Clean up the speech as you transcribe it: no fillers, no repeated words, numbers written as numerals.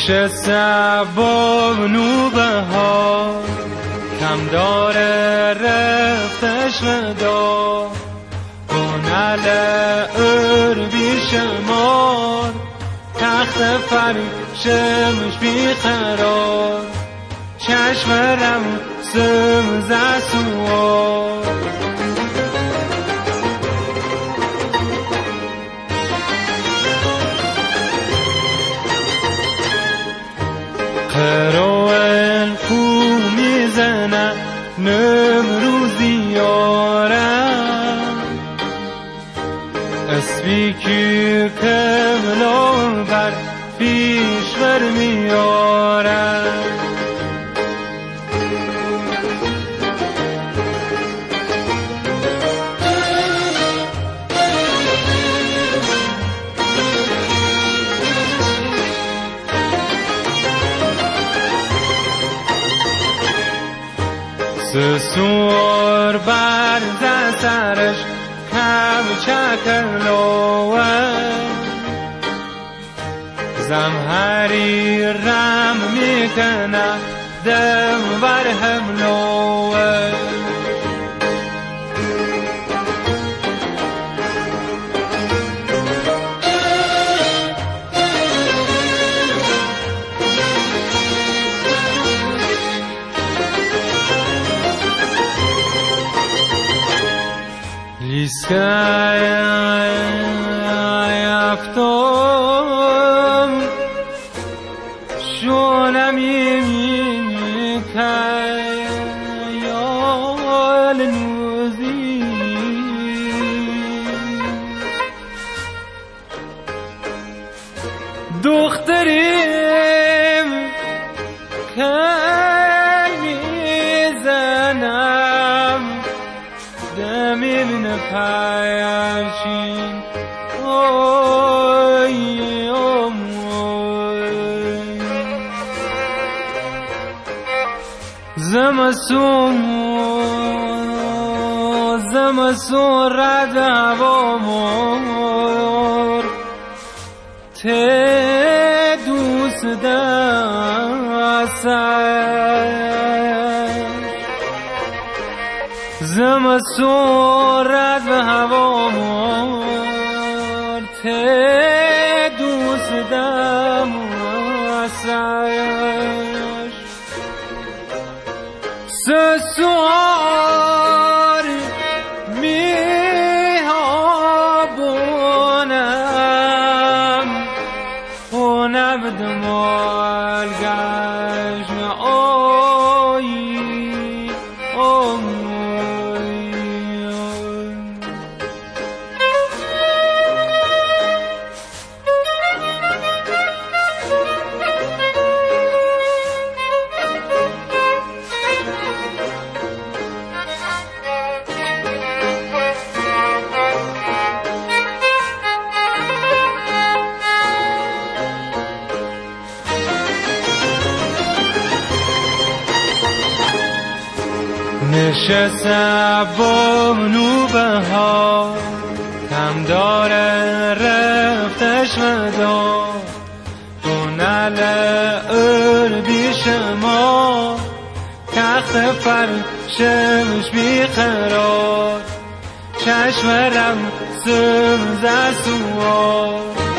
نشسته با نوبهار کم داره رفتش مدار گنال بیشمار تخت فرشمش بیقرار چشم رم سمزه سوار قروال کو میزنه نمروزی یارم اسبی که کملو بر پیش بر میارم سوار بر سرش کم چکلوه زمهری رم میکنه دم بر حملوه لیسکای افتم شونم یمی که یال نوزی دختریم که میزنم دمی من پایشین اوی اوی زمسون رد هوامور ته دوست دستش زمسون رد به هوامور ته دوست دستش سسوار میابونم و نبدمال گشم اوی اوی نشسته با نوبهار کم داره رفتش مدار گنال بیشمار تخت فرشمش بیقرار چشم رم سمزه سوار